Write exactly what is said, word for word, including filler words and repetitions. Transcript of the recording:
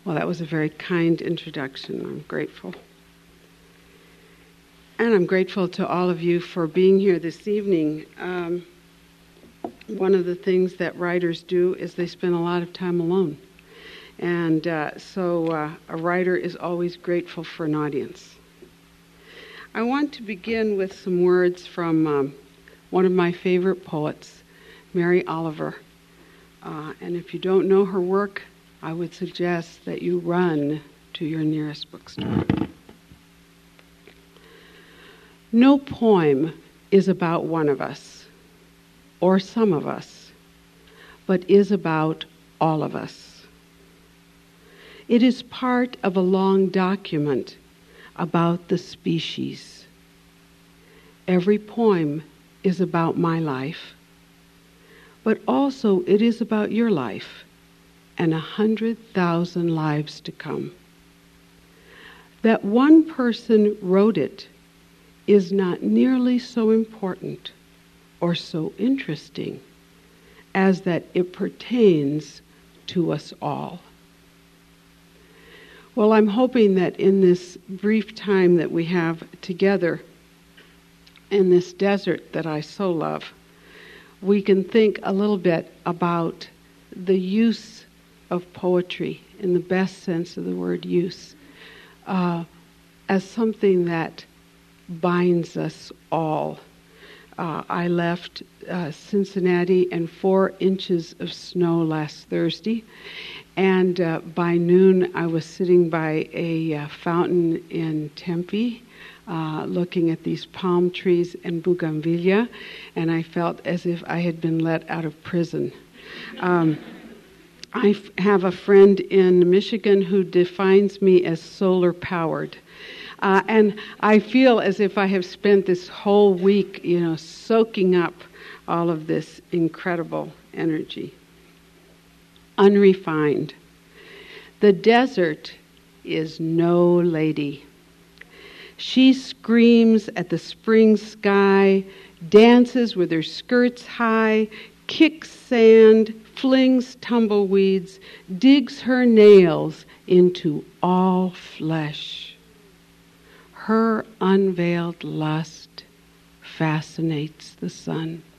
Well, that was a very kind introduction. I'm grateful. And I'm grateful to all of you for being here this evening. Um, one of the things that writers do is they spend a lot of time alone. And uh, so uh, a writer is always grateful for an audience. I want to begin with some words from um, one of my favorite poets, Mary Oliver. Uh, and if you don't know her work, I would suggest that you run to your nearest bookstore. No poem is about one of us, or some of us, but is about all of us. It is part of a long document about the species. Every poem is about my life, but also it is about your life and a hundred thousand lives to come. That one person wrote it is not nearly so important or so interesting as that it pertains to us all. Well, I'm hoping that in this brief time that we have together in this desert that I so love, we can think a little bit about the use of poetry, in the best sense of the word use, uh, as something that binds us all. Uh, I left uh, Cincinnati in four inches of snow last Thursday, and uh, by noon I was sitting by a uh, fountain in Tempe, uh, looking at these palm trees and bougainvillea, and I felt as if I had been let out of prison. Um, I f- have a friend in Michigan who defines me as solar powered. Uh, and I feel as if I have spent this whole week, you know, soaking up all of this incredible energy. Unrefined. The desert is no lady. She screams at the spring sky, dances with her skirts high, kicks sand, flings tumbleweeds, digs her nails into all flesh. Her unveiled lust fascinates the sun.